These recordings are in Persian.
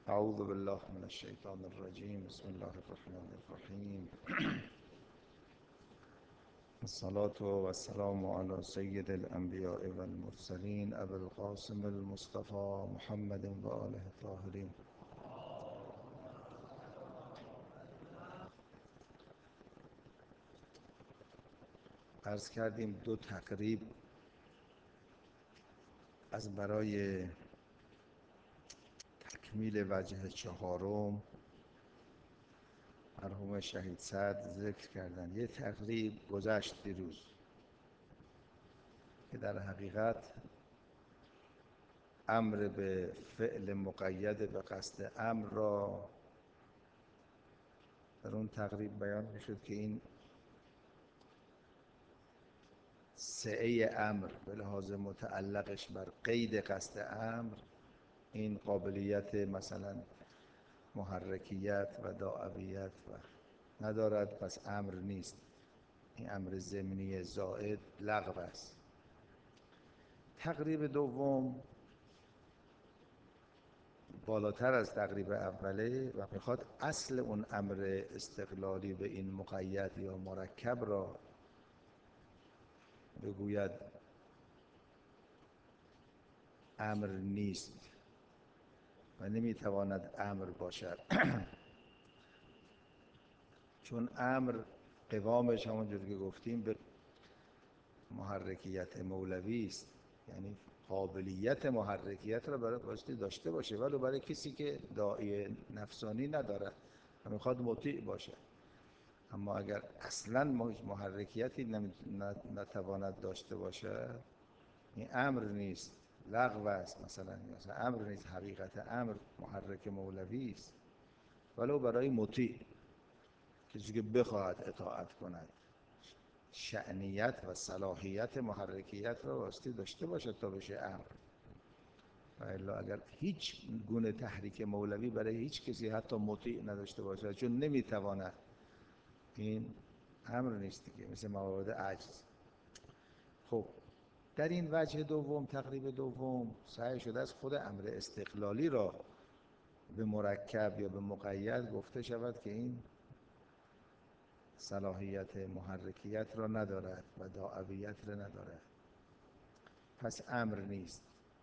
اعوذ بالله من الشیطان الرجیم. بسم الله الرحمن الرحیم. الصلاة والسلام على سید الانبیاء والمرسلین ابی القاسم المصطفى محمد و آله الطاهرین. عرض کردیم دو تقریب از برای تکمیل وجه چهارم مرحوم شهید سعد ذکر کردن. یه تقریب گذشت دیروز که در حقیقت امر به فعل مقید به قصد امر را در اون تقریب بیان میشد که این سعه امر به لحاظ متعلقش بر قید قصد امر این قابلیت مثلا محرکیت و داعویت و ندارد، پس امر نیست. این امر ضمنی زائد لغو است. تقریب دوم بالاتر از تقریب اوله و میخواد اصل اون امر استقلالی به این مقید یا مرکب را بگوید امر نیست و نمیتواند امر باشد. چون امر قوامش همونجور که گفتیم به محرکیت مولوی است، یعنی قابلیت محرکیت را برای بایستی داشته باشه، ولی برای کسی که داعی نفسانی ندارد و میخواد مطیع باشه. اما اگر اصلا محرکیتی نتواند داشته باشه این امر نیست، لغو است. مثلا امر نیست، حقیقت امر محرک مولوی است ولو برای مطیع، کسی که بخواهد اطاعت کند شأنیت و صلاحیت محرکیت را واسطی داشته باشد تا بشه امر. و الا اگر هیچ گونه تحریک مولوی برای هیچ کسی حتی مطیع نداشته باشد چون نمیتواند، این امر نیست دیگه، مثل موارد عجز. خب در این وجه دوم، تقریب دوم، سعی شده از خود امر استقلالی را به مرکب یا به مقید گفته شود که این صلاحیت محرکیت را ندارد و داعویت را ندارد، پس امر نیست.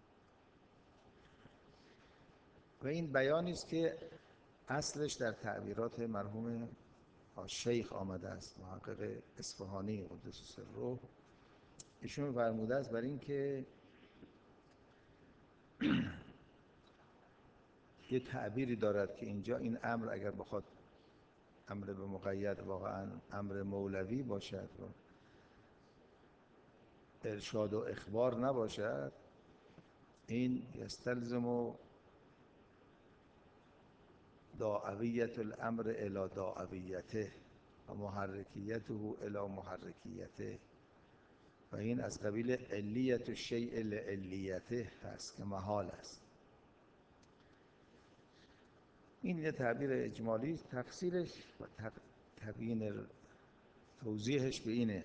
و این بیانی است که اصلش در تعبیرات مرحوم شیخ آمده است، محقق اصفهانی قدس سره. ایشون فرموده است بر این که یه تعبیری دارد که اینجا این امر اگر بخواد امر به مقید واقعا امر مولوی باشد و ارشاد و اخبار نباشد، این یستلزم داعویت الامر الی داعویته و محرکیته الی محرکیته، و این از قبیل علیت الشیء لعلیته هست که محال است. این یه تعبیر اجمالی است. تفسیرش و تبیین توضیحش به اینه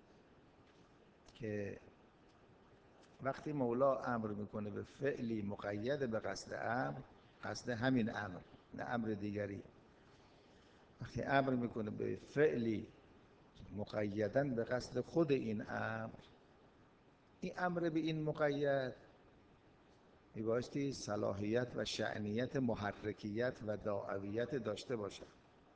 که وقتی مولا امر میکنه به فعلی مقید به قصد امر، قصد همین امر نه امر دیگری، وقتی امر میکنه به فعلی مقیداً به قصد خود این امر، این امر به این مقید میبایستی صلاحیت و شأنیت محرکیت و داعویت داشته باشد.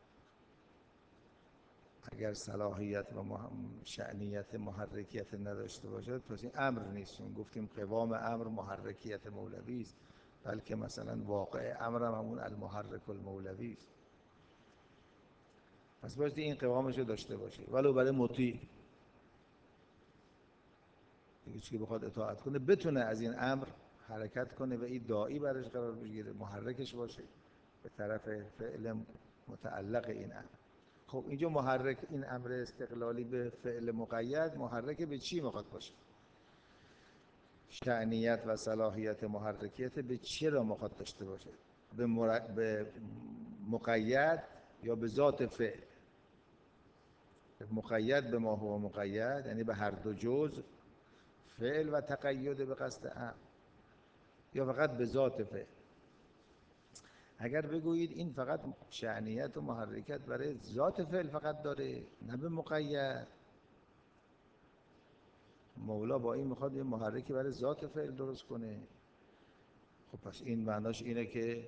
اگر صلاحیت و شأنیت محرکیت نداشته باشد پس این امر نیست. چون گفتیم قوام امر محرکیت مولوی است، بلکه مثلا واقع امر همون المحرک المولوی است. پس بایستی این قوامش رو داشته باشه ولو برای مطیع، کسی که بخواد اطاعت کنه بتونه از این امر حرکت کنه و این داعی برش قرار بگیره، محرکش باشه به طرف فعل متعلق این امر. خب اینجا محرک این امر استقلالی به فعل مقید محرک به چی میخواد باشه؟ شأنیت و صلاحیت محرکیت به چی را میخواد داشته باشه؟ به مقید یا به ذات فعل؟ مقید به ما هو مقید یعنی به هر دو جزء، فعل و تقید به قصد امر، یا فقط به ذات فعل؟ اگر بگویید این فقط شأنیت و محرکیت برای ذات فعل فقط داره، نه به مقید، مولا با این میخواد یه محرکی برای ذات فعل درست کنه، خب پس این معناش اینه که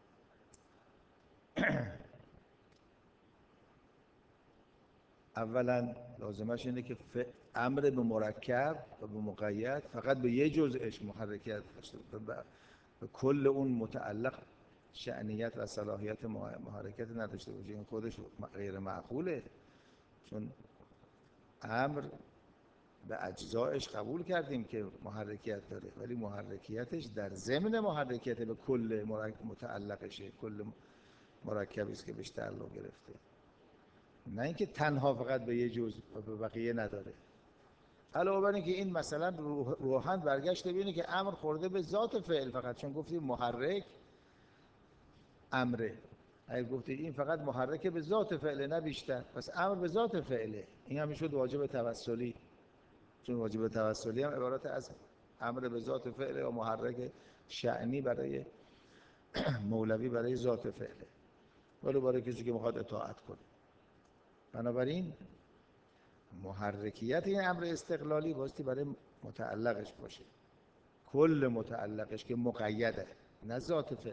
اولا لازمش اینه که امر به مرکب و به مقید فقط به یه جزءش محرکیت داشته باشه، به کل اون متعلق شأنیت و صلاحیت محرکت نداشته باشه. این خودش غیر معقوله، چون امر به اجزایش قبول کردیم که محرکیت داره، ولی محرکیتش در ضمن محرکیت به کل متعلقشه، کل مرکبی است که بهش تعلق گرفته، نه اینکه تنها فقط به یه جزء و به بقیه نداره. علاوه بر اینکه این مثلا روحاً برگشته ببینه که امر خورده به ذات فعل فقط، چون گفتیم محرک امره، اگه گفتید این فقط محرک به ذات فعله نه بیشتر، پس امر به ذات فعله، این هم شد واجب توسلی، چون واجب توسلی هم عبارت از امر به ذات فعله و محرک شأنی برای مولوی برای ذات فعله، ولی برای کسی که میخواد اطاعت کنه. بنابراین محرکیت این امر استقلالی باستی برای متعلقش باشه، کل متعلقش که مقیده، نه ذات فعل.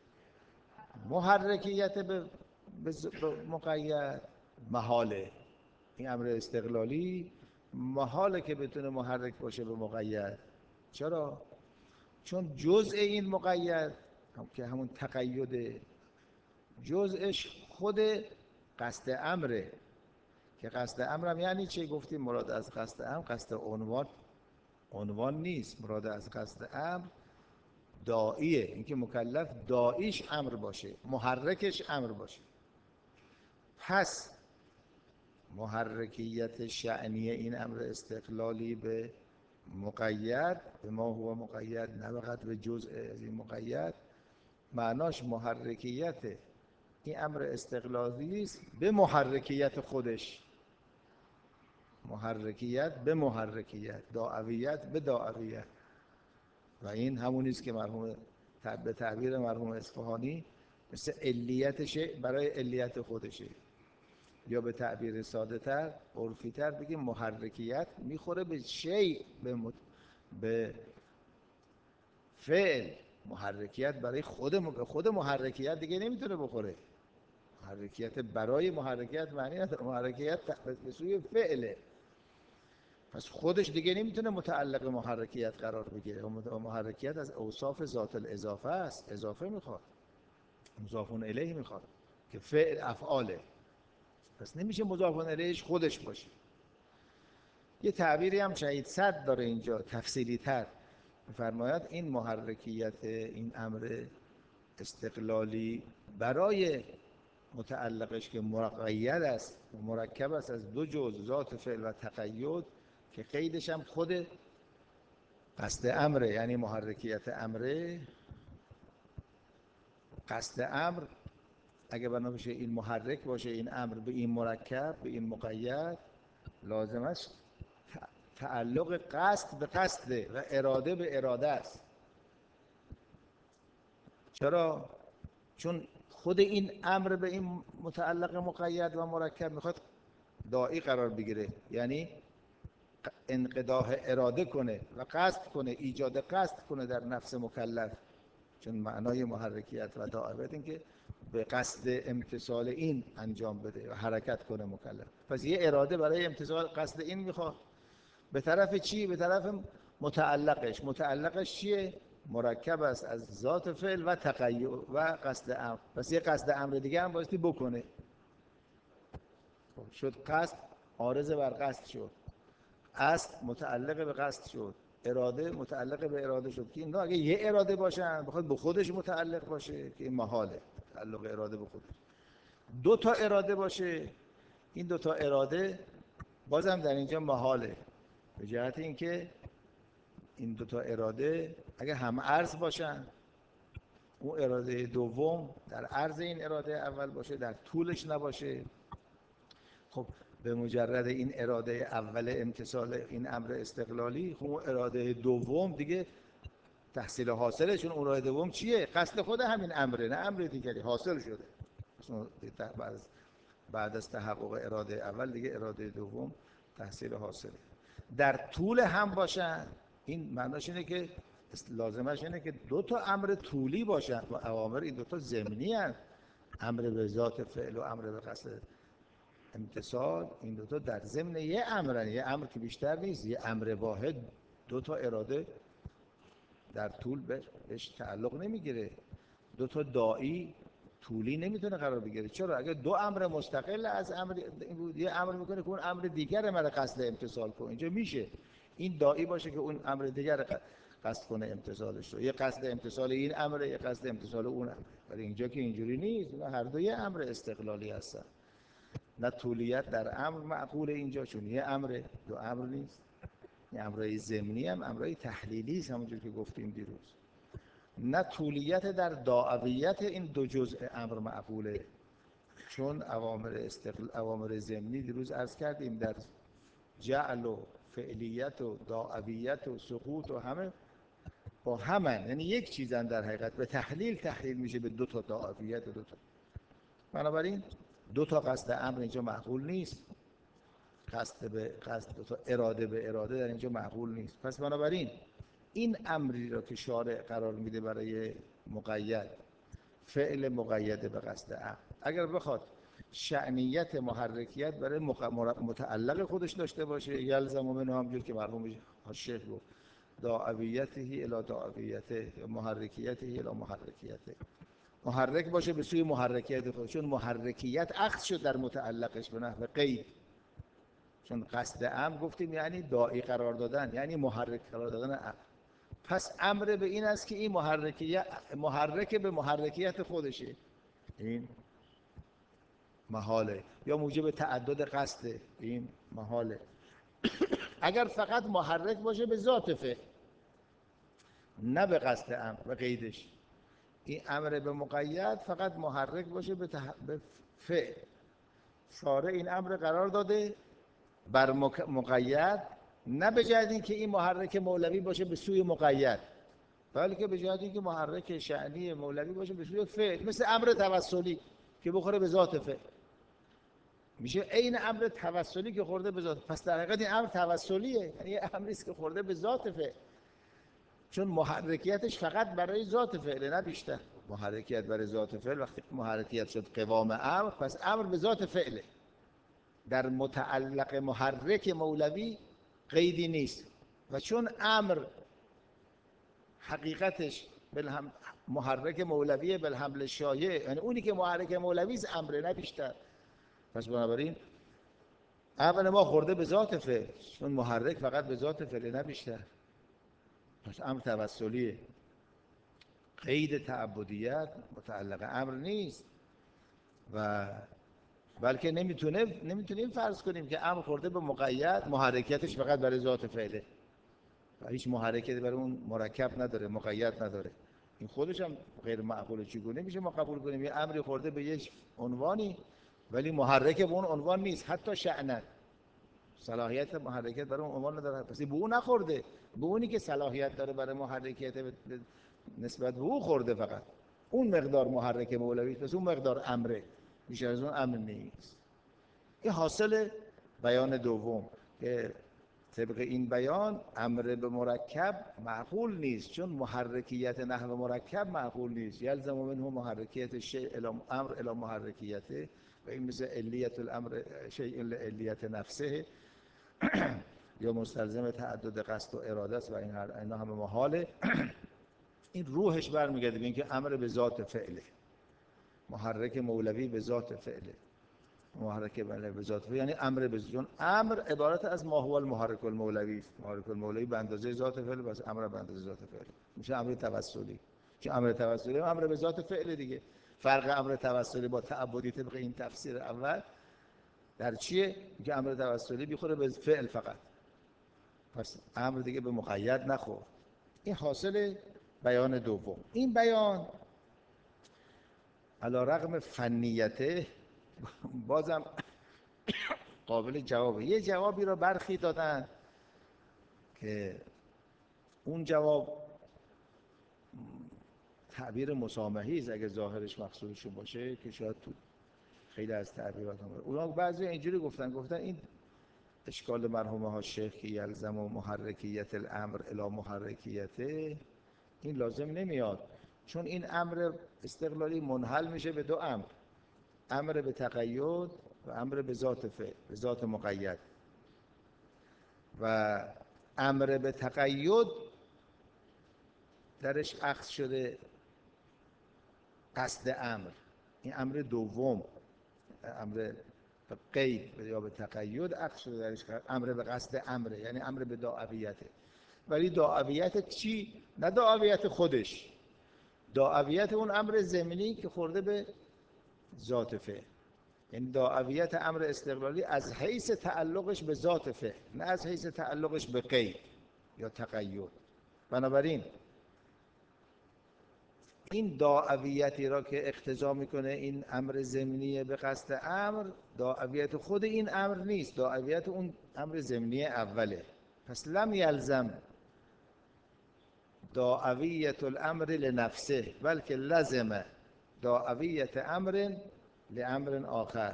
محرکیت به مقید محاله، این امر استقلالی محاله که بتونه محرک باشه به مقید. چرا؟ چون جزء این مقید که همون تقید، جزءش خود قصد امره، که قصد امرم یعنی چه؟ گفتیم مراد از قصد امر قصد عنوان نیست، مراد از قصد امر داعیه، اینکه مکلف داعیش امر باشه، محرکش امر باشه. پس محرکیت شأنی این امر استقلالی به مقید، به ما هو مقید، نه فقط به جزء از این مقید، معناش محرکیت این امر استقلالی است به محرکیت خودش، محرکیت به محرکیت، داعویت به داعویت. و این همونی است که مرحوم به تعبیر مرحوم اصفهانی مثل علیتشه برای علیت خودشه، یا به تعبیر ساده تر عرفی تر بگیم محرکیت میخوره به شیء، به فعل. محرکیت برای خود محرکیت دیگه نمیتونه بخوره، محرکیت برای محرکیت معنی نداره، محرکیت به سوی فعله، پس خودش دیگه نمیتونه متعلق محرکیت قرار بگیره. محرکیت از اوصاف ذات الاضافه است، اضافه میخواد، مضاف الیه میخواد که فعل افعاله، پس نمیشه مضاف الیهش خودش باشه. یه تعبیری هم شهید صدر داره اینجا تفصیلی تر میفرماید این محرکیت این امر استقلالی برای متعلقش که مقید است و مرکب است از دو جزء، ذات فعل و تقید، که قیدش هم خود قصد امره، یعنی محرکیت امره. قصد امر اگه بنا بشه این محرک باشه، این امر به این مرکب به این مقید، لازمش تعلق قصد به قصده و اراده به اراده است. چرا؟ چون خود این امر به این متعلق مقید و مرکب میخواد داعی قرار بگیره، یعنی انقداح اراده کنه و قصد کنه، ایجاد قصد کنه در نفس مکلف، چون معنای محرکیت و داعیت این که به قصد امتثال این انجام بده و حرکت کنه مکلف. پس یه اراده برای امتثال قصد این میخواد، به طرف چی؟ به طرف متعلقش. متعلقش چیه؟ مرکب است از ذات فعل و تقید و قصد امر، پس یه قصد امر دیگه هم بایستی بکنه. شد قصد عارض بر قصد شد، قصد متعلق به قصد شد، اراده متعلق به اراده شد، که اینا اگه یه اراده باشن بخواد به خودش متعلق باشه که این محاله، تعلق اراده به خودش. دو تا اراده باشه، این دو تا اراده بازم در اینجا محاله، به جهت اینکه این دو تا اراده اگه هم عرض باشن، اون اراده دوم در عرض این اراده اول باشه، در طولش نباشه، خب به مجرد این اراده اول امتثال این امر استقلالی، خب اون اراده دوم دیگه تحصیل حاصله. چون اون راه دوم چیه؟ قصد خود همین امره، نه امر دیگری حاصل شده. بعد از تحقق اراده اول دیگه اراده دوم تحصیل حاصله. در طول هم باشن، این معناش اینه که لازمش اینه که دو تا امر طولی باشن و اوامر این دو تا ضمنی هستند. امر به ذات فعل و امر به قصد امتثال، این دو تا در ضمن یه امرن، یه امر که بیشتر نیست، یه امر واحد دو تا اراده در طول بهش تعلق نمیگیره. دو تا داعی طولی نمیتونه قرار بگیره. چرا؟ اگه دو امر مستقل از امر این بود، یه امر میکنه که اون امر دیگر من قصد امتثال کنه، اینجا میشه این داعی باشه که اون امر دیگر قصد کنه امتثالش رو، یه قصد امتثال این امر، یه قصد امتثال اون امر. ولی اینجا که اینجوری نیست، هر دو یه امر استقلالی هستن. نه طولیت در امر معقوله اینجا، چون یه امر، دو امر نیست. این امرای ضمنی هم امرای تحلیلی است، همونجور که گفتیم دیروز. نه طولیت در داعویت این دو جزء امر معقوله، چون اوامر ضمنی دیروز عرض کردیم در جعل و فعلیت و داعویت و سقوط و همه با همن، یعنی یک چیزن در حقیقت. به تحلیل میشه به دو تا داعویت و دو تا. بنابراین دو تا قصد امر اینجا معقول نیست، قصد دو تا اراده به اراده در اینجا معقول نیست. پس بنابراین این امری را که شارع قرار میده برای مقید، فعل مقید به قصد امر، اگر بخواد شأنیت محرکیت برای متعلق خودش داشته باشه، یلزم منه، همونجور که مرحوم شیخ گفت، داعویته الی داعویته، محرکیته الی محرکیته، محرک باشه به سوی محرکیت خودش. چون محرکیت اخذ شد در متعلقش به نحو قید. چون قصد امر گفتیم یعنی داعی قرار دادن، یعنی محرک قرار دادن امر. پس امر به این است که این محرک به محرکیت خودشه، این محاله، یا موجب تعدد قصد، این محاله. اگر فقط محرک باشه به ذات فعل، نه به قصد امر و قیدش، این امر به مقید فقط محرک باشه به فعل، شارع این امر قرار داده بر مقید، نه به جهت اینکه این محرک مولوی باشه به سوی مقید، بلکه به جهت اینکه محرک شأنی مولوی باشه به سوی فعل. مثل امر توسلی که بخوره به ذات فعل، میشه عین امر توسلی که خورده به ذات. پس در حقیقت این امر توسلیه، یعنی امری است که خورده به ذات فعل، چون محرکیتش فقط برای ذات فعل نه بیشتر. محرکیت برای ذات فعل، وقتی محرکیت شد قوام امر، پس امر به ذات فعله. در متعلق محرک مولوی قیدی نیست، و چون امر حقیقتش محرک مولویه بالحمل شایع، یعنی اونی که محرک مولوی است امر نه بیشتر. پس بنابراین امر ما خورده به ذات فعل، چون محرک فقط به ذات فعل نه بیشتر. پس امر توسلیه، قید تعبدیت متعلق امر نیست. و بلکه نمیتونیم فرض کنیم که امر خورده به مقید، محرکیتش فقط برای ذات فعله و هیچ محرکیتی برای اون مرکب نداره، مقید نداره. این خودش هم غیر معقوله. چگونه میشه ما قبول کنیم یه امری خورده به یک عنوانی ولی محرک به اون عنوان نیست، حتی شأنن صلاحیت محرکیت برای اون عنوان نداره؟ پس به اون نخورده، به اونی که صلاحیت داره برای محرکیت نسبت به او خورده، فقط اون مقدار محرک مولوی، پس اون مقدار امره، بیشتر از اون امر نیست. این حاصل بیان دوم که طبق این بیان امر به مرکب معقول نیست، چون محرکیت نحو مرکب معقول نیست. یلزم منه محرکیت شیء الی امر الی محرکیته، و این مثل علیت الامر شیء لعلیت نفسه یا مستلزم تعدد قصد و اراده است و اینا همه محاله. این روحش برمیگرده به اینکه امر به ذات فعله، محرک مولوی به ذات فعله، محرک به ذات فعل یعنی امر به ذات. امر عبارت از ما هو المحرک المولوی است. محرک المولوی به اندازه ذات فعل، بس امر به اندازه ذات فعل میشه امر توسلی. چون امر توسلی امر به ذات فعل دیگه. فرق امر توسلی با تعبدی طبق این تفسیر اول در چیه؟ که امر توسلی بیخوره به فعل فقط، پس امر دیگه به مقید نخورد. این حاصل بیان دوم. این بیان علی رغم فنیته بازم قابل جوابه. یه جوابی رو برخی دادن که اون جواب تعبیر مسامحی است اگه ظاهرش مقصودشون باشه، که شاید تو خیلی از تعبیرات هم اونا بعضی اینجوری گفتن این اشکال مرحومه ها شیخ که یلزم و محرکیت الامر الی محرکیته، این لازم نمیاد، چون این امر استقلالی منحل میشه به دو امر، امر به تقید و امر به ذات فعل، به ذات مقید. و امر به تقید درش اخذ شده قصد امر، این امر دوم، امر به قید یا به تقید اخذ شده درش امر به قصد امره، یعنی امر به داعیته. ولی داعیت چی؟ نه داعیت خودش، داعیت اون امر ضمنی که خورده به ذات فعل، یعنی داعیت امر استقلالی از حیث تعلقش به ذات فعل، نه از حیث تعلقش به قید یا تقید. بنابراین این داعیتی را که اقتضا میکنه این امر ضمنی به قصد امر، داعیت خود این امر نیست، داعیت اون امر ضمنی اوله. پس لم یلزم داعیت الامر لنفسه بلکه لزم داعیت امر لامر آخر.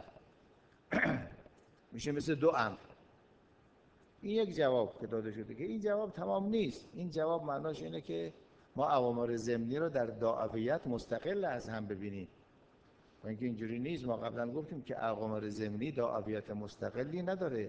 میشه مثل دو امر. این یک جواب که داده شده که این جواب تمام نیست. این جواب معناش اینه که ما اوامر ضمنی رو در داعیت مستقل از هم ببینیم، و اینکه اینجوری نیست. ما قبلا گفتیم که اوامر ضمنی داعیت مستقلی نداره،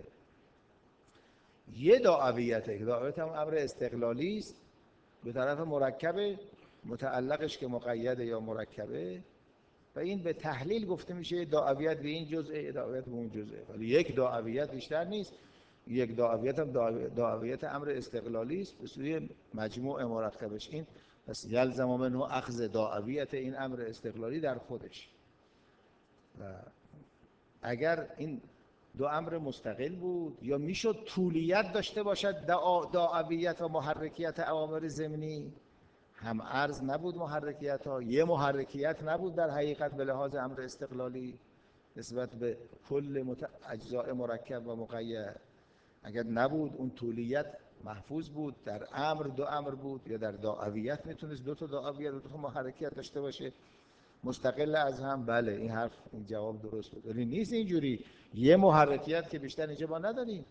یه داعیته که داعیت هم امر استقلالی است به طرف مرکب متعلقش که مقیده یا مرکبه، و این به تحلیل گفته میشه داعیت به این جزء، داعیت به اون جزء، ولی یک داعیت بیشتر نیست. یک داعیت هم داعیت امر استقلالی است به سوی مجموع مرکبش. این پس یلزم منه اخذ داعیت این امر استقلالی در خودش. و اگر این دو امر مستقل بود یا میشد طولیت داشته باشد داعیت و محرکیت اوامر ضمنی، هم ارز نبود محرکیت ها، یه محرکیت نبود در حقیقت به لحاظ امر استقلالی نسبت به کل اجزاء مرکب و مقید. اگر نبود اون طولیت محفوظ بود، در امر دو امر بود، یا در داعیت میتونست دو تا داعیت دو تا محرکیت داشته باشه مستقل از هم. بله این حرف، این جواب درست بود، ولی نیست اینجوری. یه محرکیت که بیشتر اینجا ما نداریم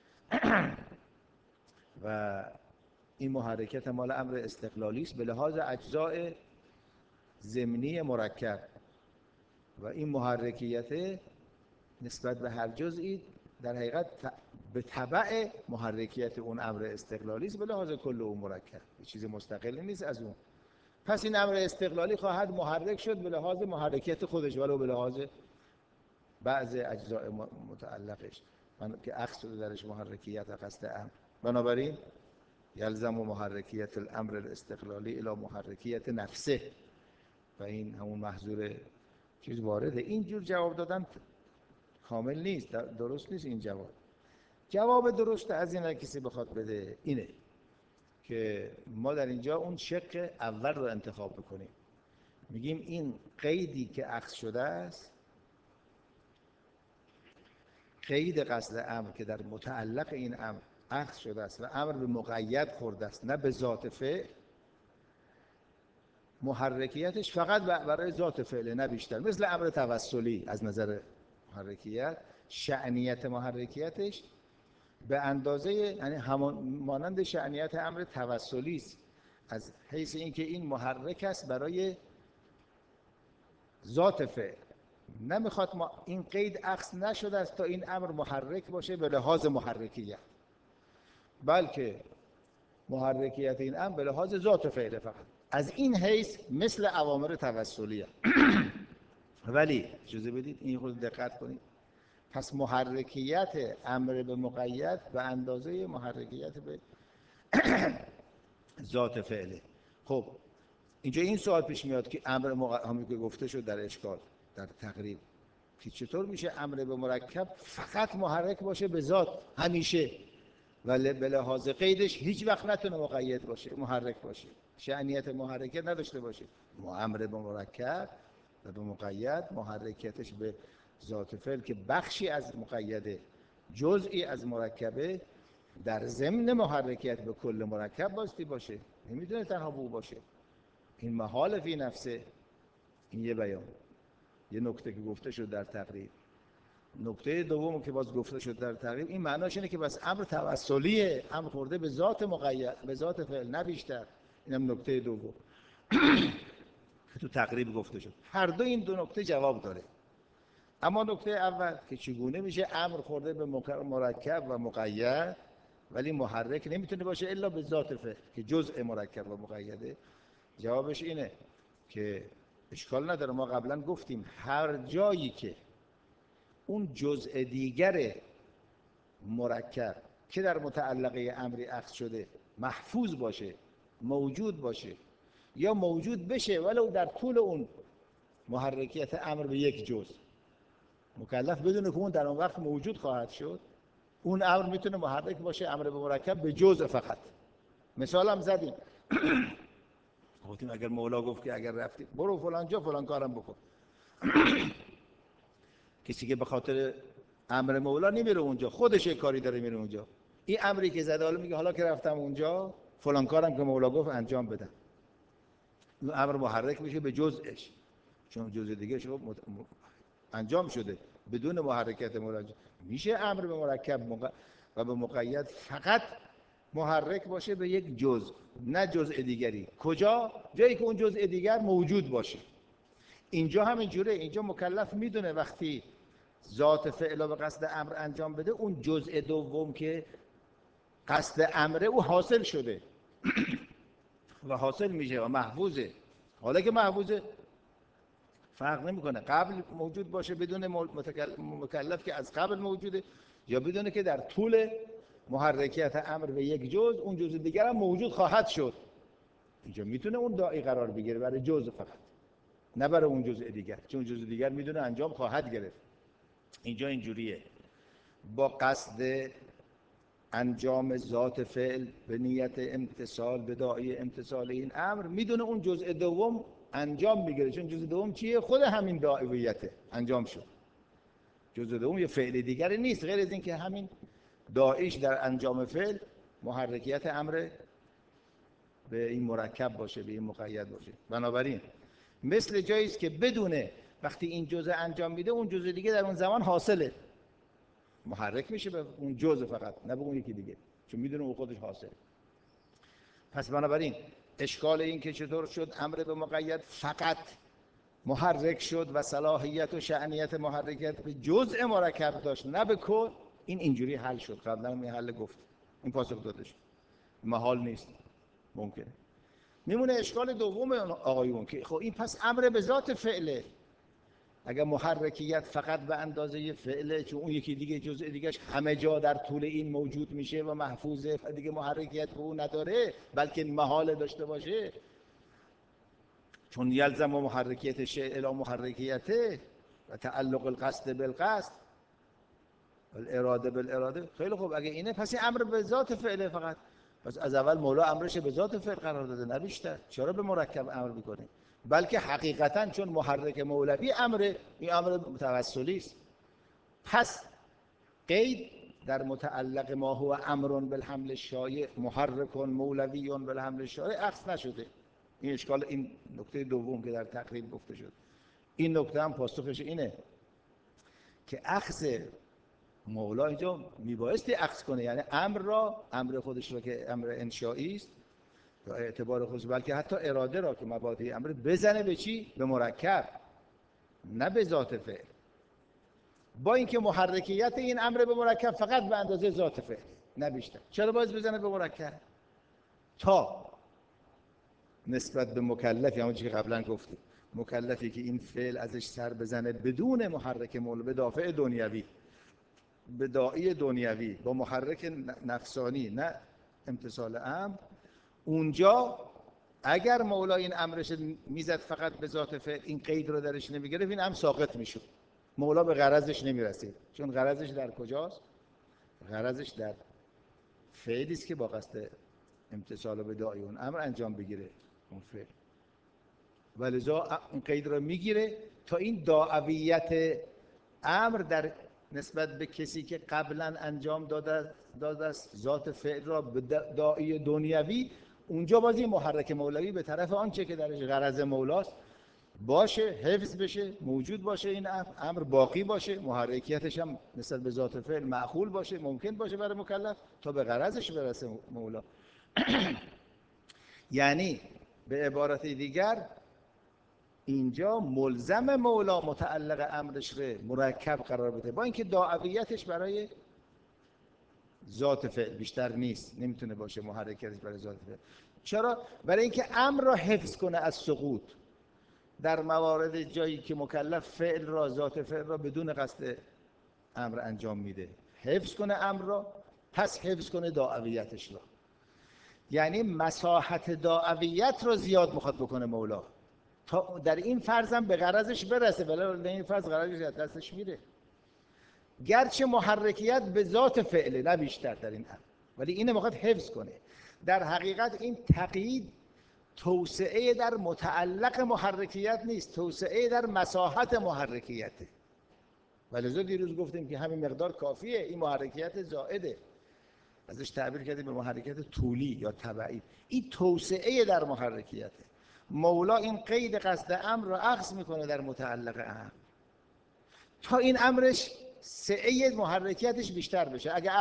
و این محرکیت مال امر استقلالی است به لحاظ اجزاء ضمنی مرکب، و این محرکیت نسبت به هر جزئی در حقیقت به تبع محرکیت اون امر استقلالی است به لحاظ کل اون مرکب، یه چیز مستقلی نیست از اون. پس این امر استقلالی خواهد محرک شد به لحاظ محرکیت خودش ولو به لحاظ بعض اجزاء متعلقش که اخذ شده درش محرکیت و قصد امر. بنابراین یلزم محرکیت الامر الاستقلالی الی محرکیت نفسه، و این همون محظور چیز وارده. اینجور جواب دادن کامل نیست، درست نیست. این جواب درست از این کسی بخواد بده اینه که ما در اینجا اون شق اول رو انتخاب بکنیم. میگیم این قیدی که اخذ شده است، قید قصد امر که در متعلق این امر اخذ شده است و امر به مقید خورده است نه به ذات فعل، محرکیتش فقط برای ذات فعل نه بیشتر. مثل امر توسلی از نظر محرکیت، شأنیت محرکیتش به اندازه، یعنی مانند شأنیت امر توسلی است، از حیث اینکه این محرک است برای ذات فعل. نمیخواد ما این قید اخذ نشده است تا این امر محرک باشه به لحاظ محرکیت، بلکه محرکیت این امر به لحاظ ذات فعل فقط. از این حیث مثل اوامر توسلیه. ولی اجازه بدید این خود دقت کنید. پس محرکیت امر به مقید به اندازه محرکیت به ذات فعله. خب اینجا این سوال پیش میاد که امر همین که گفته شد در اشکال در تقریب، که چطور میشه امر به مرکب فقط محرک باشه به ذات همیشه، ولی به لحاظ قیدش هیچ وقت نتونه مقید باشه، محرک باشه، شأنیت محرکت نداشته باشه. امر به مرکب و به مقید محرکیتش به ذات فعل که بخشی از مقیده، جزئی از مرکبه، در ضمن محرکیت به کل مرکب باستی باشه، نمیتونه تنها بو باشه. این محال فی نفسه. این یه بیان، یه نکته که گفته شد در تقریر. نکته دوم که باز گفته شد در تقریر، این معناش اینه که بس امر توسلیه، امر خورده به ذات مقید، به ذات فعل، نه بیشتر. اینم نکته دوم که تو تقریر گفته شد. هر دو این دو نکته جواب داره. اما نکته اول که چگونه میشه امر خورده به مرکب و مقید ولی محرک نمیتونه باشه الا به ذات فعل که جزء مرکب و مقیده، جوابش اینه که اشکال نداره. ما قبلا گفتیم هر جایی که اون جزء دیگر مرکب که در متعلقه امری اخذ شده محفوظ باشه، موجود باشه یا موجود بشه ولو در طول اون محرکیت امر به یک جزء، مکلف بدونه که اون در اون وقت موجود خواهد شد، اون امر میتونه محرک باشه، امر به مرکب به جزء فقط. مثال هم زدیم گفتیم اگر مولا گفت که اگر رفتی برو فلان جا فلان کارم بکن، کسی که به خاطر امر مولا نمیره اونجا، خودش یک کاری داره میره اونجا، این امری که زده حالا میگه حالا که رفتم اونجا فلان کارم که مولا گفت انجام بدم، اون امر محرک میشه به جزءش، چون جزء دیگه شو انجام شده بدون محرکت مولا. میشه امر به مرکب و به مقید فقط محرک باشه به یک جزء، نه جزء دیگری. کجا؟ جایی که اون جزء دیگر موجود باشه. اینجا هم اینجوره. اینجا مکلف میدونه وقتی ذات فعل به قصد امر انجام بده، اون جزء دوم که قصد امره او حاصل شده و حاصل میشه و محفوظه. حالا که محفوظه فرق نمیکنه قبل موجود باشه بدون مکلف که از قبل موجوده، یا بدونه که در طول محرکیت امر به یک جزء اون جزء دیگر هم موجود خواهد شد. اینجا میتونه اون داعی قرار بگیره برای جزء فقط، نه برای اون جزء دیگر، چون جزء دیگر میدونه انجام خواهد گرفت. اینجا اینجوریه، با قصد انجام ذات فعل به نیت امتصال به داعی امتصال این امر میدونه اون جزء دوم انجام میگیره، چون جزء دوم چیه؟ خود همین داعیته انجام شد. جزء دوم یه فعل دیگری نیست غیر از این که همین داعیش در انجام فعل محرکیت امر به این مرکب باشه، به این مقید باشه. بنابراین مثل جایی است که بدونه وقتی این جزء انجام میده اون جزء دیگه در اون زمان حاصله، محرک میشه به اون جزء فقط، نه به اون یکی دیگه، چون میدونه اون خودش حاصله. پس بنابراین اشکال این که چطور شد امر به مقید فقط محرک شد و صلاحیت و شأنیت محرکیت به جزء مرکب داشت نه به کل، این اینجوری حل شد. قبلا این حل گفت، این پاسخ داده شد، محال نیست، ممکنه. میمونه اشکال دوم آقایون که خب این پس امر به ذات فعله. اگر محرکیت فقط به اندازه فعله، چون اون یکی دیگه جزء دیگهش همه جا در طول این موجود میشه و محفوظه و دیگه محرکیت به اون نداره بلکه محال داشته باشه، چون یلزم و محرکیت شیء الی محرکیته و تعلق القصد بالقصد الاراده بالاراده. خیلی خوب، اگه اینه پس این امر به ذات فعله فقط. پس از اول مولا امرش به ذات فعل قرار داده نه بیشتر، چرا به مرکب امر میکنه؟ بلکه حقیقتا چون محرک مولوی امر، این امر توسلی است. پس قید در متعلق ما هو امر بالحمل الشایع محرک مولوی بالحمل الشایع اخذ نشده. این اشکال، این نکته دوم که در تقریر گفته شد. این نکته هم پاسخش اینه که اخذ مولا اینجا میبایستی اخذ کنه، یعنی امر را، امر خودش را که امر انشایی است یا اعتبار خودش، بلکه حتی اراده را که مبادی امر بزنه به چی؟ به مرکب، نه به ذات فعل. با اینکه محرکیت این امر به مرکب فقط به اندازه ذات فعل نه بیشتر. چرا باید بزنه به مرکب؟ تا نسبت به مکلفی، همون چیزی که قبلا گفتیم، مکلفی که این فعل ازش سر بزنه بدون محرک مولا، به دافع دنیوی، به داعی دنیوی، با محرک نفسانی نه امتصال امر، اونجا اگر مولا این امرش میزد فقط به ذات فعل، این قید رو درش نمیگرفت، این امر ساقط میشد، مولا به غرضش نمیرسید. چون غرضش در کجاست؟ غرضش در فعلی است که با قصد امتصال به داعی اون امر انجام بگیره اون فعل، ولذا این قید رو میگیره تا این داعویت امر در نسبت به کسی که قبلا انجام داده است ذات فعل را به داعی دنیوی، اونجا بازی محرک مولوی به طرف آنچه که درش غرض مولاست باشه، حفظ بشه، موجود باشه، این امر باقی باشه، محرکیتش هم نسبت به ذات فعل معقول باشه، ممکن باشه برای مکلف تا به غرضش برسه مولا. یعنی به عبارت دیگر اینجا ملزم مولا متعلق امرش رو مرکب قرار بده، با اینکه داعیتش برای ذات فعل بیشتر نیست، نمیتونه باشه محرکیتش برای ذات فعل. چرا؟ برای اینکه امر را حفظ کنه از سقوط در موارد جایی که مکلف فعل را، ذات فعل را بدون قصد امر انجام میده، حفظ کنه امر را، پس حفظ کنه داعیتش را. یعنی مساحت داعیت رو زیاد میخواد بکنه مولا تا در این فرض هم به غرضش برسه، ولی در این فرض غرضش از دستش میره. گرچه محرکیت به ذات فعله نه بیشتر در این امر، ولی اینو میخواد حفظ کنه. در حقیقت این تقیید توسعه در متعلق محرکیت نیست، توسعه در مساحت محرکیته. ولذا دیروز گفتیم که همین مقدار کافیه، این محرکیت زائده، ازش تعبیر کردیم به محرکیت طولی یا تبعی. این توسعه در محرکیته. مولا این قید قصد امر رو اخذ میکنه در متعلق امر تا این امرش سعه محرکیتش بیشتر بشه. اگر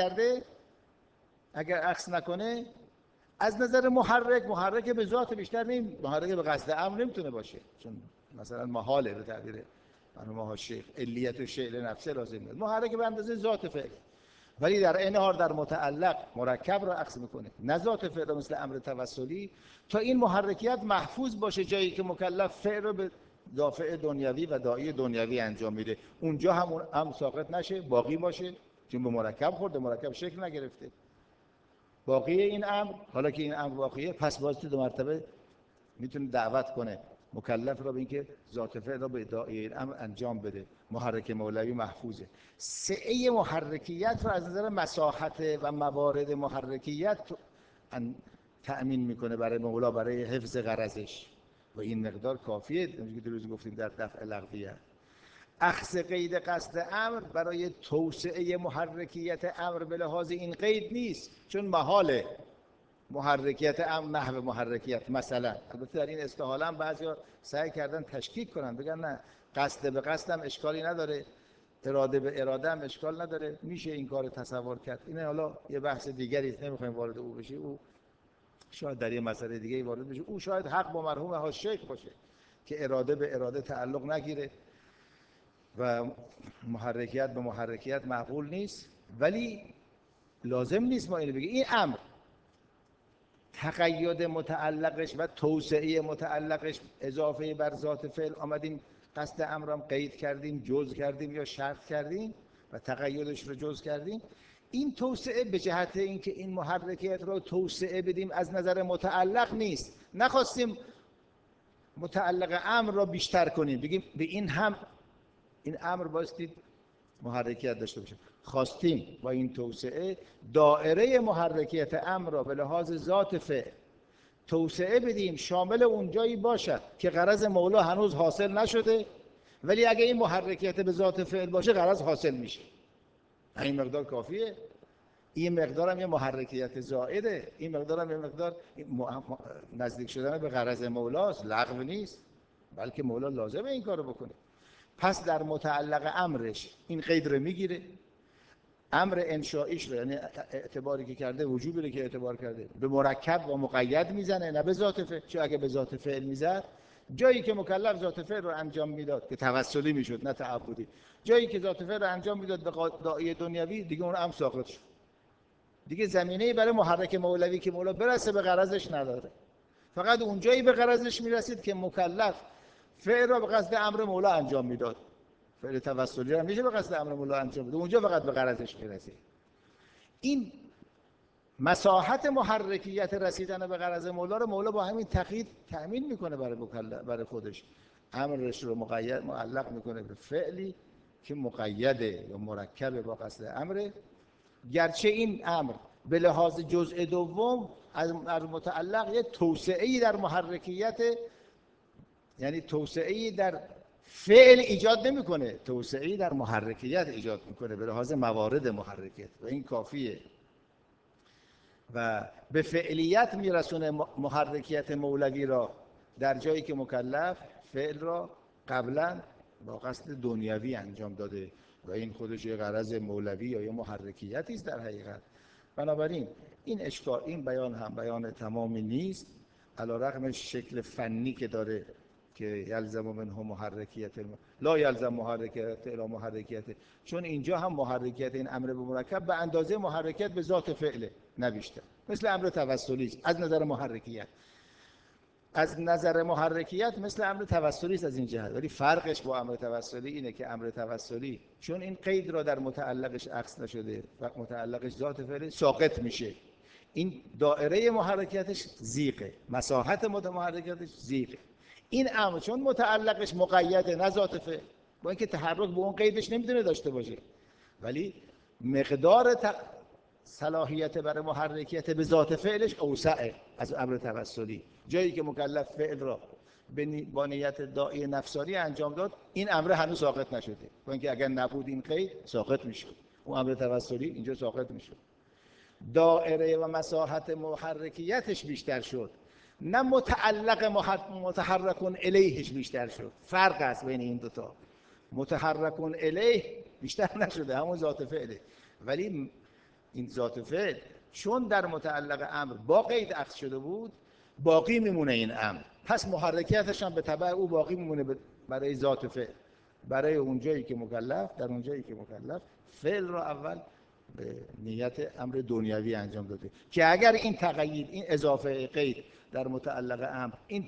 اخذ نکنه از نظر محرک به ذات بیشتر نیم، محرک به قصد امر نمیتونه باشه، چون مثلا محاله به تعبیر مرحوم شیخ علیت و شیء نفسه لازم میاد، محرک به اندازه ذات فعل، ولی در این حال در متعلق مرکب رو اخذ میکنه، نه ذات فعل مثل امر توسلی، تا این محرکیت محفوظ باشه جایی که مکلف فعل رو به دافع دنیوی و داعی دنیوی انجام میده، اونجا هم ساقط نشه، باقی باشه، چون به مرکب خورده، مرکب شکل نگرفته. باقی این امر، حالا که این امر واقعیه، پس باز تو 2 مرتبه میتونه دعوت کنه مکلف را به اینکه ذات فعل را به داعی این امر انجام بده. محرک مولوی محفوظه. سعه محرکیت رو از نظر مساحت و موارد محرکیت تأمین میکنه برای مولا برای حفظ غرضش و این مقدار کافیه. دیروز گفتیم در دفع لغویت اخذ قید قصد امر برای توسعه محرکیت امر به لحاظ این قید نیست، چون محاله محرکیت امر نحو محرکیت. مثلا البته در این استحاله هم بعضیا سعی کردن تشکیک کنن، بگن نه قصد به قصد هم اشکالی نداره، اراده به اراده هم اشکال نداره، میشه این کار تصور کرد. این حالا یه بحث دیگری است، نمیخوایم وارد او بشیم، او شاید در یه مسئله دیگه وارد بشه، او شاید حق با مرحوم ها شیخ باشه که اراده به اراده تعلق نگیره و محرکیت به محرکیت معقول نیست، ولی لازم نیست ما اینو بگیم. این امر تقید متعلقش و توسعه متعلقش اضافه بر ذات فعل آمدیم قصد امرم قید کردیم، جزء کردیم یا شرط کردیم و تقیدش رو جزء کردیم. این توسعه به جهت اینکه این محرکیت رو توسعه بدیم از نظر متعلق نیست، نخواستیم متعلق امر رو بیشتر کنیم، بگیم به این هم این امر بایستی محرکیت داشته باشه، خواستیم با این توسعه دائره محرکیت امر را به لحاظ ذات فعل توسعه بدیم، شامل اونجایی باشد که غرض مولا هنوز حاصل نشده، ولی اگه این محرکیت به ذات فعل باشه غرض حاصل میشه. این مقدار کافیه. این مقدار هم یه محرکیت زائده، این مقدار هم یه مقدار نزدیک شدن به غرض مولاست، لغو نیست، بلکه مولا لازمه این کارو بکنه. پس در متعلق امرش این قید رو میگیره، امر انشائیش رو، یعنی اعتباری که کرده، وجوبی رو که اعتبار کرده، به مرکب و مقید میزنه، نه به ذات فعل. چون اگه به ذات فعل میزد، جایی که مکلف ذات فعل رو انجام میداد که توسلی میشد نه تعبدی، جایی که ذات فعل رو انجام میداد به داعی دنیوی، دیگه اون امر ساقط شد، دیگه زمینه‌ای برای محرک مولوی که مولا برسه به غرضش نداره. فقط اونجایی به غرضش میرسید که مکلف فعل رو به قصد امر مولا انجام میداد، فعل توسلی رو میشه به قصد امر مولا انجام بده، اونجا فقط به غرضش میرسه. این مساحت محرکیت رسیدن به غرض مولا رو مولا با همین تقیید تأمین میکنه برای مکلف، برای خودش. امرش رو مقید معلق میکنه به فعلی که مقیده یا مرکبه با قصد امر، گرچه این امر به لحاظ جزء دوم از متعلق یه توسعه‌ای در محرکیت، یعنی توسعه‌ای در فعل ایجاد نمی‌کنه، توسعه‌ای در محرکیت ایجاد می‌کنه به لحاظ موارد محرکیت، و این کافیه. و به فعلیت میرسونه محرکیت مولوی را در جایی که مکلف فعل را قبلا با قصد دنیوی انجام داده و این خودش یه غرض مولوی یا یه محرکیتی است در حقیقت. بنابراین این اشکال، این بیان هم بیان تمامی نیست، علی‌رغم شکل فنی که داره که یلزم منه محرکیت لا یلزم محرکیت الا محرکیت، چون اینجا هم محرکیت این امر به مرکب به اندازه محرکیت به ذات فعله نه بیشتر، مثل امر توسلی است از نظر محرکیت. از نظر محرکیت مثل امر توسلی است از این جهت، ولی فرقش با امر توسلی اینه که امر توسلی چون این قید را در متعلقش عکس نشده و متعلقش ذات فعل ساقط میشه، این دایره محرکیتش ضیقه، مساحت محرکیتش ضیقه. این امر چون متعلقش مقیده نه ذات فعل، با اینکه تحرک به اون قیدش نمیتونه داشته باشه، ولی مقدار صلاحیت برای محرکیت به ذات فعلش اوسعه از امر توسلی. جایی که مکلف فعل را با نیت داعی نفسانی انجام داد، این امر هنوز ساقط نشده، با اینکه اگر نبود این قید ساقط میشه، اون امر توسلی اینجا ساقط میشه. دائره و مساحت محرکیتش بیشتر شد، نه متعلق متحرکون الیهش بیشتر شد. فرق است بین این دوتا. متحرکون الیه بیشتر نشده، همون ذات فعله، ولی این ذات فعل چون در متعلق امر با قید اخذ شده بود باقی میمونه این امر، پس محرکیتش هم به تبع او باقی میمونه برای ذات فعل، برای اونجایی که مکلف، در اونجایی که مکلف فعل رو اول به نیت امر دنیوی انجام داده که اگر این تقیید، این اضافه قید در متعلق امر، این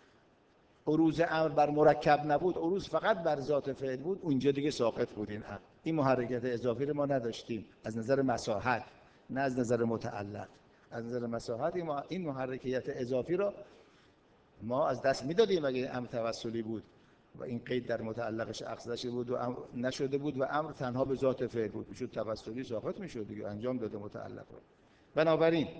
عروض امر بر مرکب نبود، عروض فقط بر ذات فعل بود، اونجا دیگه ساقط بود این امر. این محرکیت اضافی رو ما نداشتیم از نظر مساحت، نه از نظر متعلق. از نظر مساحت این محرکیت اضافی رو ما از دست میدادیم اگه امر توسلی بود و این قید در متعلقش اخذ شده بود و نشده بود و امر تنها به ذات فعل بود، میشد توسلی، ساقط میشد دیگه، انجام داده متعلق رو. بنابراین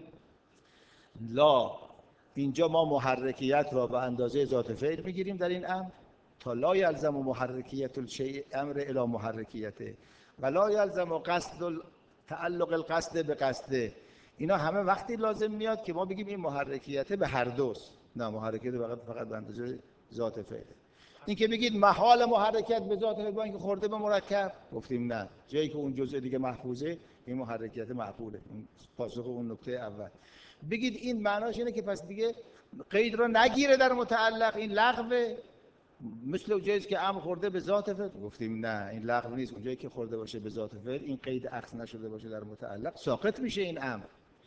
لا اینجا ما محرکیت را به اندازه ذات فعل میگیریم در این امر تا لا یلزم محرکیت الشیء امر الی محرکیته و لا یلزم قصد تعلق القصد به قصده. اینا همه وقتی لازم میاد که ما بگیم این محرکیت به هر دوست، نه محرکیت فقط به اندازه ذات فعل. این که بگید محال محرکیت به ذات فعل با اینکه خورده به مرکب، گفتیم نه، جایی که اون جزء دیگه محفوظه این محرکیت معقوله. این پاسخ اون نکته اول. بگید این معناش اینه که پس دیگه قید رو نگیره در متعلق، این لغوه، مثل اونجایی که امر خورده به ذات فعل، گفتیم نه این لغو نیست، اونجایی که خورده باشه به ذات فعل، این قید اخذ نشده باشه در متعلق، ساقط میشه این امر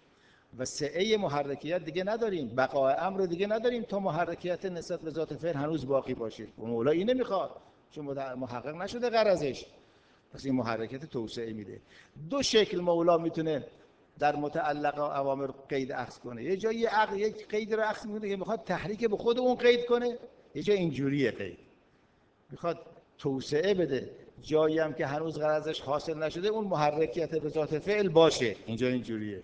و سعه محرکیت دیگه نداریم، بقای امر دیگه نداریم تا محرکیت نسبت به ذات فعل هنوز باقی باشه. و مولا اینو میخواد چون محقق نشده غرضش، پس این محرکیت توسعه میده. دو شکل مولا میتونه در متعلق اوامر قید اخذ کنه، یه جایی یک قید رو اخذ میکنه که میخواد تحریک به خود اون قید کنه، یه جای اینجوریه قید میخواد توسعه بده، جایی هم که هنوز غرضش حاصل نشده اون محرکیت به ذات فعل باشه، اینجا اینجوریه.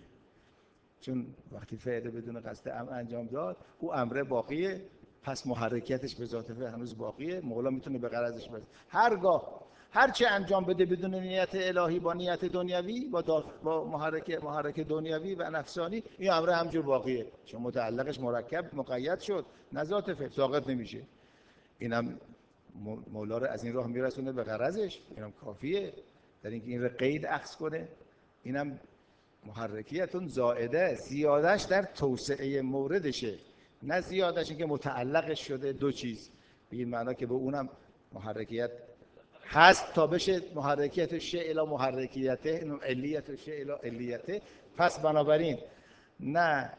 چون وقتی فعل بدون قصد امر انجام داد او امر باقیه، پس محرکیتش به ذات فعل هنوز باقیه، مولا میتونه به غرضش برسه. هرگاه هر چه انجام بده بدون نیت الهی با نیت دنیوی، با محرک دنیوی و نفسانی، این امر همجور باقیه، چون متعلقش مرکب مقید شد نه ذات فعل، ساقط نمیشه. اینم مولا رو از این راه میرسونه به غرضش، اینم کافیه در اینکه این رو قید اخذ کنه. اینم محرکیتون زائده، زیادش در توسعه موردشه، نه زیادش این که متعلقش شده دو چیز، به این معنا که به اونم محرکیت هست تا بشه محرکیت شیء الی محرکیته، علیت شیء الی علیته. پس بنابراین نه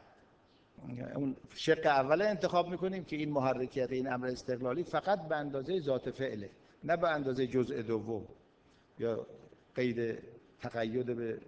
اون شق اول انتخاب میکنیم که این محرکیت این امر استقلالی فقط به اندازه ذات فعله، نه به اندازه جزء دوم یا قید تقید به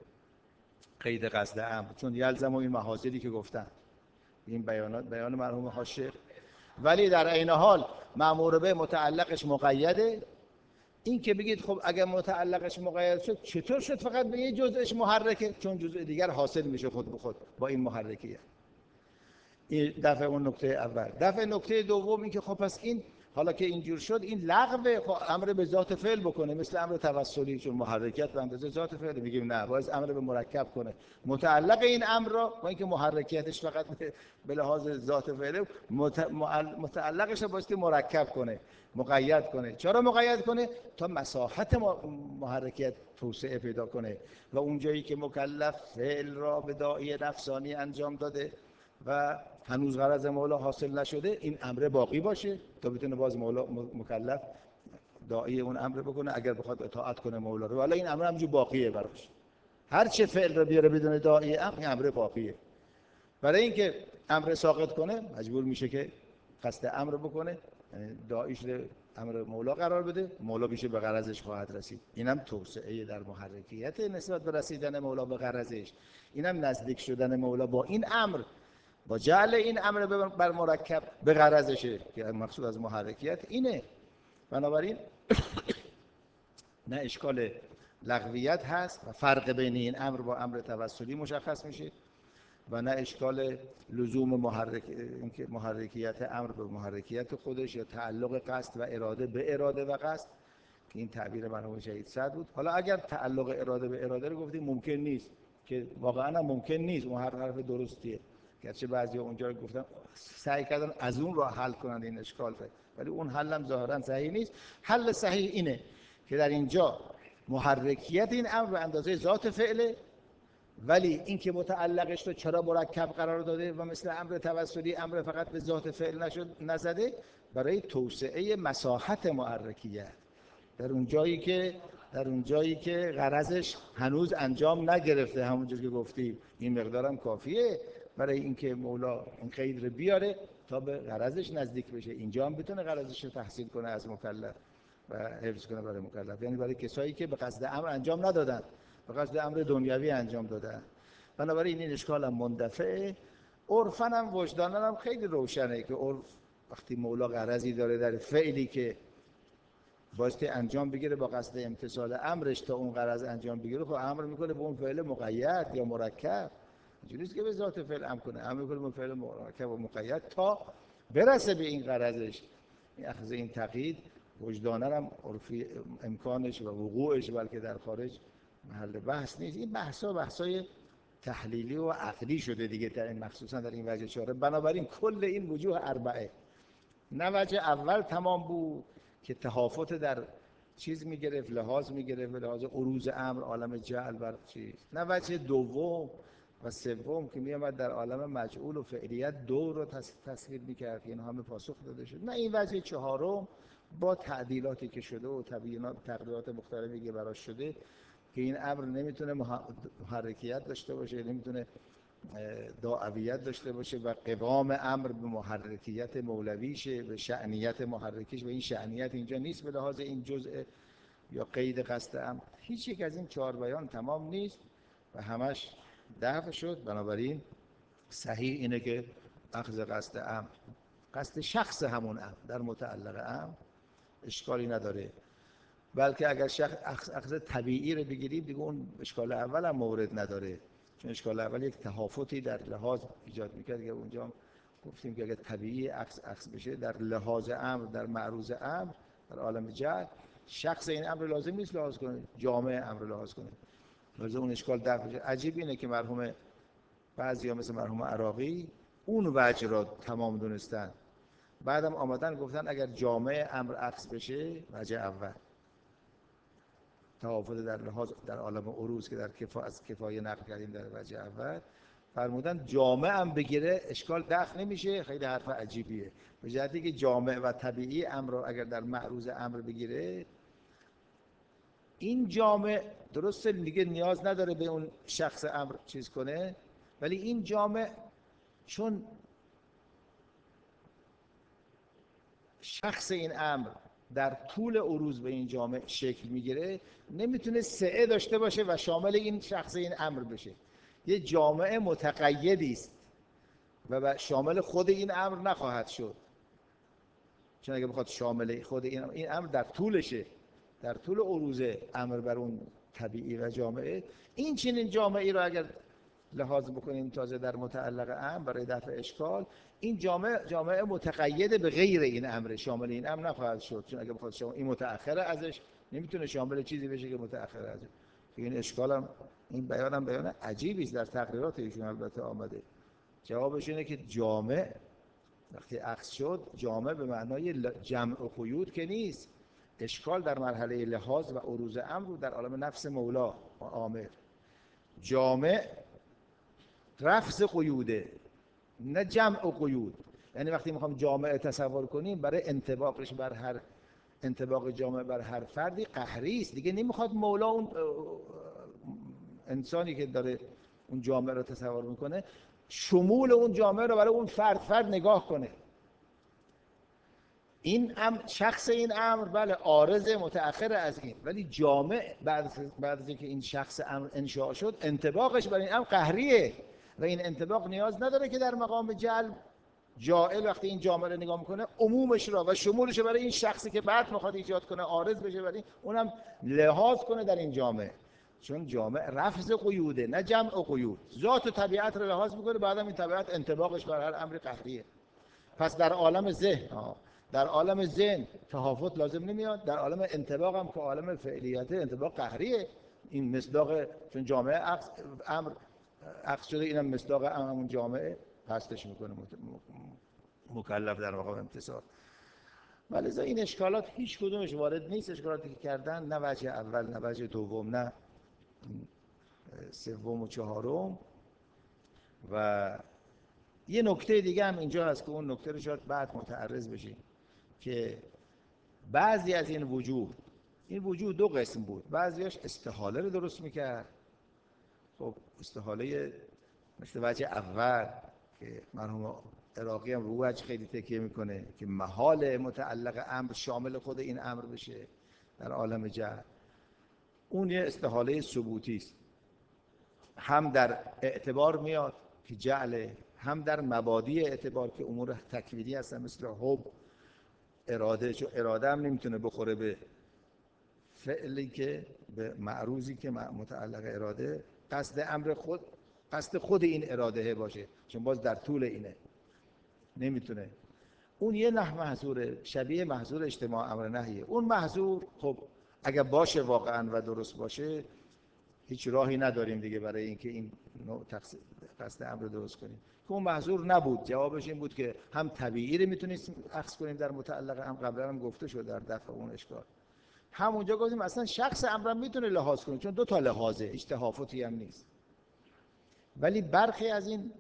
قید قصد امر، چون یلزم این محاذری که گفتن این بیان مرحوم حاشیه. ولی در عین حال مأمور به متعلقش مقیده. این که بگید خب اگر متعلقش مقید شد چطور شد فقط به یه جزءش محرکه، چون جزء دیگر حاصل میشه خود به خود با این محرکیه. این دفعه اون نکته اول. دفعه نکته دوم این که خب پس این حالا که اینجور شد این لغو، خب امر به ذات فعل بکنه مثل امر توسلی، چون محرکیت به اندازه ذات فعل. میگیم نه، باید امر به مرکب کنه، متعلق این امر را با اینکه محرکیتش فقط به لحاظ ذات فعل، متعلقش رو باید مرکب کنه، مقید کنه. چرا مقید کنه؟ تا مساحت محرکیت توسعه پیدا کنه و اون جایی که مکلف فعل را به داعی نفسانی انجام داده و هنوز غرض مولا حاصل نشده، این امر باقی باشه تا بتونه باز مولا مکلف داعی اون امر بکنه اگر بخواد اطاعت کنه مولا رو. ولی این امر همونجور باقیه براش، هر چه فعل رو بیاره بدون داعی امر باقیه. برای اینکه امر ساقط کنه مجبور میشه که قصد امر بکنه، یعنی داعیش رو امر مولا قرار بده، مولا میشه به غرضش خواهد رسید. اینم توسعه در محرکیت نسبت به رسیدن مولا به غرضش. اینم نزدیک شدن مولا با این امر، با جعل این امر بر مرکب به غرضشه که مقصود از محرکیت اینه. بنابراین نه اشکال لغویت هست و فرق بین این امر با امر توسلی مشخص میشه و نه اشکال لزوم اینکه محرکیت امر به محرکیت خودش یا تعلق قصد و اراده به اراده و قصد که این تعبیر مرحوم شهید سعد بود. حالا اگر تعلق اراده به اراده رو گفتیم ممکن نیست، که واقعا هم ممکن نیست، اون حرف درستیه، گرچه بعضیا اونجا گفتن سعی کردن از اون راه حل کنن این اشکال، ولی اون حل هم ظاهرا صحیح نیست. حل صحیح اینه که در اینجا محرکیت این امر به اندازه ذات فعله، ولی اینکه متعلقش رو چرا مرکب قرار داده و مثل امر توسلی امر فقط به ذات فعل نزده، برای توسعه مساحت محرکیت در اون جایی که غرضش هنوز انجام نگرفته. همونجور که گفتیم این مقدارم کافیه برای اینکه مولا این قید رو بیاره تا به غرضش نزدیک بشه، اینجا هم بتونه غرضش رو تحصیل کنه از مکلف و حفظ کنه برای مکلف، یعنی برای کسایی که به قصد امر انجام ندادن، به قصد امر دنیوی انجام دادن. بنابراین این اشکال هم مندفعه. عرفاً هم وجداناً هم خیلی روشنه که عرف وقتی مولا غرضی داره در فعلی که بایستی انجام بگیره با قصد امتثال امرش تا اون غرض انجام بگیره، خب امر میکنه به اون فعل مقید یا مرکب، اینجوری نیست که به ذات فعل امر کنه، امر میکنه به فعل مرکب و مقید تا برسه به این غرضش. این اخذ این تقیید وجداناً هم عرفی امکانش و وقوعش بلکه در خارج محل بحث نیست. این بحثای تحلیلی و عقلی شده دیگه در این، مخصوصا در این وجه چهاره. بنابراین کل این وجوه اربعه، نه وجه اول تمام بود که تهافت در چیز میگرفت، لحاظ میگرفت، لحاظ عروض امر عالم جعل بر چیز، نه وجه دوم و سوم که میامد در عالم مجعول و فعلیت دو رو تصویر میکرد که این همه پاسخ داده شد، نه این وجه چهارم با تعدیلاتی که شده و تبیینات تقریرات مختلفی که براش شده که این امر نمیتونه محرکیت داشته باشه، نمیتونه داعویت داشته باشه و قوام امر به محرکیت مولویشه، به شأنیت محرکیش، و این شأنیت اینجا نیست به لحاظ این جزء یا قید قصد امر. هیچ یک از این چهار بیان تمام نیست و همش دفع شد. بنابراین صحیح اینه که اخذ قصد امر، قصد شخص همون امر در متعلق امر اشکالی نداره، بلکه اگر اخذ طبیعی رو بگیریم دیگه اون اشکال اول هم مورد نداره، چون اشکال اول یک تهافتی در لحاظ ایجاد میکرد که اونجا گفتیم که اگر طبیعی اخذ بشه در لحاظ امر، در معروض امر، در عالم جعل، شخص این امر لازم نیست لحاظ کنه، جامعه امر لحاظ کنه، لازم اون اشکال دفع بشه. عجیب اینه که مرحوم بعضیا مثل مرحوم عراقی اون وجه را تمام دونستن، بعدم آمدن گفتن اگر جامعه امر اخذ بشه، وجه اول تهافت در لحاظ در عالم عروض که در از کفایه نقل کردیم در وجه اول، فرمودن جامعه هم بگیره اشکال دفع نمیشه. خیلی حرف عجیبیه، به جهتی که جامعه و طبیعی امر رو اگر در معروض امر بگیره، این جامعه درسته دیگه نیاز نداره به اون شخص امر چیز کنه، ولی این جامعه چون شخص این امر در طول عروض به این جامعه شکل میگیره، نمیتونه سعه داشته باشه و شامل این شخص این امر بشه. یه جامعه متقیدی است و شامل خود این امر نخواهد شد، چون اگه بخواد شامل خود این امر در طولشه، در طول عروض امر بر اون طبیعی و جامعه، این چنین جامعه‌ای رو اگر لحاظ بکنیم تازه در متعلق امر برای دفع اشکال، این جامعه متقید به غیر این امر، شامل این امر نخواهد شد، چون اگه بخواد این متأخره ازش نمیتونه شامل چیزی بشه که متأخره ازش. این اشکال هم، این بیان عجیبی است در تقریرات ایشون البته آمده. جوابش اینه که جامع وقتی اخذ شد، جامع به معنای جمع و قیود که نیست. اشکال در مرحله لحاظ و عروض امر رو در عالم نفس مولا و آمر. جامع رفض قیوده، نه جمع و قیود. یعنی وقتی میخوام جامع تصور کنیم، برای انطباقش بر هر انطباق جامع بر هر فردی قهری است دیگه. نمیخواد مولا اون انسانی که داره اون جامعه رو تصور میکنه شمول اون جامعه رو برای اون فرد نگاه کنه. این شخص این امر بله عارض متأخر از این، ولی جامع بعد از اینکه این شخص امر انشاء شد، انطباقش برای این امر قهریه و این انطباق نیاز نداره که در مقام جلب جائل وقتی این جامعه رو نگاه میکنه عمومش را و شمولش رو برای این شخصی که بعد میخواد ایجاد کنه عارض بشه، برای اونم لحاظ کنه در این جامعه. چون جامع رفض قیوده، نه جمع و قیود. ذات و طبیعت رو لحاظ میکنه، بعدم این طبیعت انطباقش بر هر امر قهریه. پس در عالم ذهن تهافت لازم نمیاد، در عالم انطباق هم که عالم فعلیته انطباق قهریه. این مصداق، چون جامعه امر عکس شده، اینم مصداق همون جامعه پستش میکنه مکلف در مقام امتثال. ولی این اشکالات هیچ کدومش وارد نیست، اشکالاتی که کردن، نه وجه اول نه وجه دوم نه سوم و چهارم. و یه نکته دیگه هم اینجا هست که اون نکته رو شاید بعد متعرض بشیم که بعضی از این وجوه دو قسم بود. بعضیاش استحاله رو درست میکرد. خب استحاله مثل وجه اول که مرحوم عراقی هم رو وجه خیلی تکیه میکنه که محال متعلق امر شامل خود این امر بشه در عالم جهل. اون یه استحاله ثبوتی است، هم در اعتبار میاد که جعله، هم در مبادی اعتبار که امور تکوینی هستن مثل حب، اراده. چون اراده هم نمیتونه بخوره به فعلی که به معروضی که متعلق اراده قصد خود این اراده باشه، چون باز در طول اینه نمیتونه. اون یه محظوره، شبیه محظور اجتماع امر نهیه. اون محظور خب اگر باشه واقعا و درست باشه، هیچ راهی نداریم دیگه برای اینکه این نوع قصد امر درست کنیم. که اون محظور نبود. جوابش این بود که هم طبیعی رو میتونیم اخذ کنیم در متعلق امر، قبلا هم گفته شد در دفع اون اشکال. همونجا گفتیم اصلا شخص امر میتونه لحاظ کنه، چون دو تا لحاظه، هیچ تهافتی هم نیست. ولی برخی از این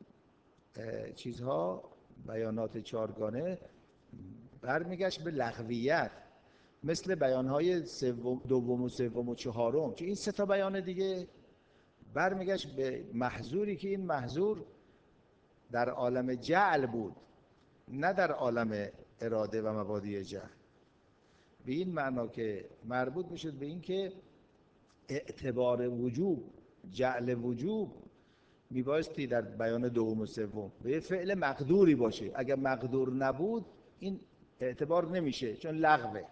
چیزها، بیانات چارگانه، برمیگشت به لغویت، مثل بیانهای دوم و سوم و چهارم. چون این سه تا بیان دیگه برمیگشت به محظوری که این محظور در عالم جعل بود، نه در عالم اراده و مبادی جعل. به این معنا که مربوط میشد به این که اعتبار وجوب، جعل وجوب میبایستی در بیان دوم و سوم به یه فعل مقدوری باشه. اگر مقدور نبود این اعتبار نمیشه، چون لغوه.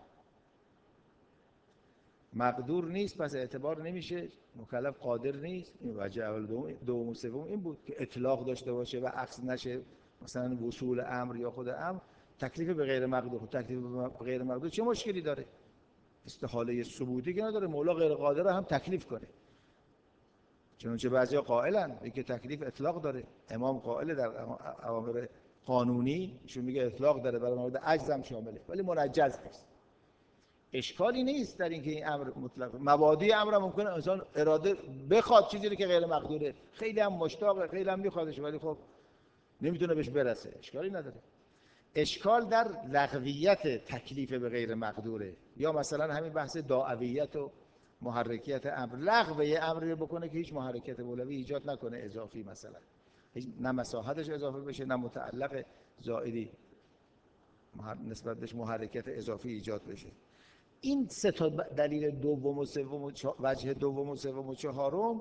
مقدور نیست پس اعتبار نمیشه، مکلف قادر نیست. این وجه اول دوم و سوم این بود که اطلاق داشته باشه و عکس نشه، مثلا وصول امر یا خود امر تکلیف به غیر مقدور. تکلیف به غیر مقدور چه مشکلی داره؟ استحاله ثبوتی که نداره، مولا غیر قادر هم تکلیف کنه. چنانچه بعضیا قائلن که تکلیف اطلاق داره. امام قائل در اوامر قانونی ایشون میگه اطلاق داره، برای مورد عجز هم شامله، ولی منجز نیست. اشکالی نیست در اینکه این امر مطلق. مبادی امر ممکنه انسان اراده بخواد چیزی رو که غیر مقدوره، خیلی هم مشتاقه، خیلی هم میخوادش، ولی خب نمیتونه بهش برسه، اشکالی نداره. اشکال در لغویت تکلیف به غیر مقدوره. یا مثلا همین بحث داعویت و محرکیت امر، لغو امری بکنه که هیچ محرکیت اولوی ایجاد نکنه، اضافی مثلا، نه مساحتش اضافه بشه نه متعلق زائدی نسبت بهش محرکیت اضافی ایجاد بشه. این سه تا دلیل دوم و سوم و وجه دوم و سوم و چهارم،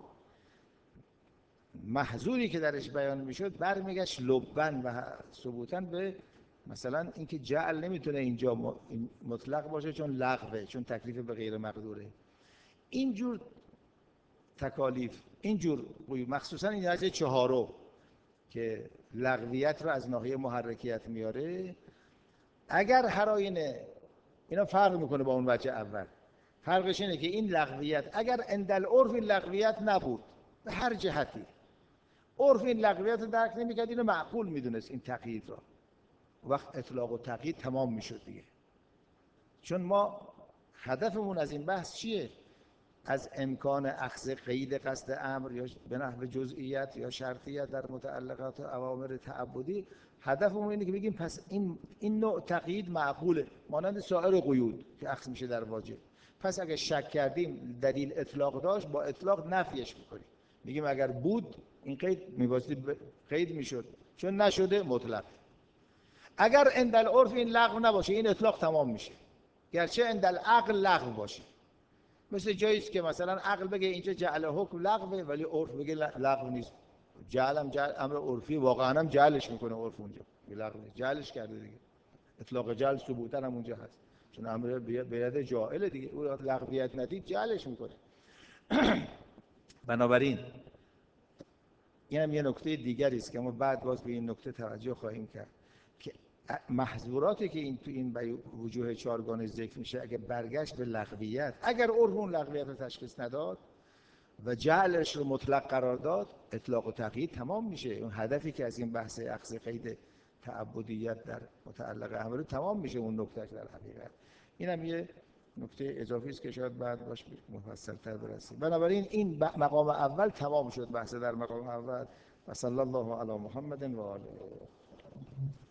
محظوری که درش بیان میشد برمیگشت لبن و ثبوتاً به مثلا اینکه جعل نمیتونه اینجا مطلق باشه چون لغوه، چون تکلیف به غیر مقدوره. اینجور تکالیف اینجور مخصوصا این از چهارم که لغویت رو از ناحیه محرکیت میاره، اگر هر آینه اینا فرق میکنه با اون وجه اول. فرقش اینه که این لغویت اگر عند العرف این لغویت نبود به هر جهتی، عرف این لغویت رو درک نمیکرد، اینو معقول میدونست این تقیید را، وقت اطلاق و تقیید تمام میشد دیگه. چون ما هدفمون از این بحث چیه؟ از امکان اخذ قید قصد امر یا به نحو جزئیت یا شرطیت در متعلقات اوامر تعبدی، هدفمون اینه که بگیم پس این نوع تقیید معقوله، مانند سایر قیود که اخذ میشه در واجب. پس اگه شک کردیم دلیل اطلاق داشت، با اطلاق نفیش میکنیم، میگیم اگر بود این قید میباستی قید میشد، چون نشده مطلق. اگر عند العرف این لغو نباشه این اطلاق تمام میشه، گرچه عند العقل لغو باشه. مثل جاییست که مثلا عقل بگه اینجا جعل حکم لغوه ولی عرف بگه لغو نیست. جعل هم جعل امر عرفی، واقعا هم جعلش میکنه عرف اونجا، لغو نیست، جعلش کرده دیگه. اطلاق جعل ثبوتا هم اونجا هست، چون امر به ید جاعل دیگه، اون لغویت ندید جعلش میکنه. بنابراین این هم یه نکته دیگری است که ما بعد باز به این نکته توجه خواهیم کرد که محظوراتی که این تو این وجوه چهارگانه ذکر میشه، اگه برگشت به لغویت، اگر عرف اون لغویت رو تشخیص نداد و جعلش رو مطلق قرار داد، اطلاق و تقیید تمام میشه. اون هدفی که از این بحث اخذ قید تعبدیت در متعلق امر تمام میشه، اون نکته در حقیقت. اینم یه نکته اضافی است که شاید بعد باش مفصل‌تر برسیم. بنابراین این مقام اول تمام شد، بحث در مقام اول. و صلی الله علی محمد و آله.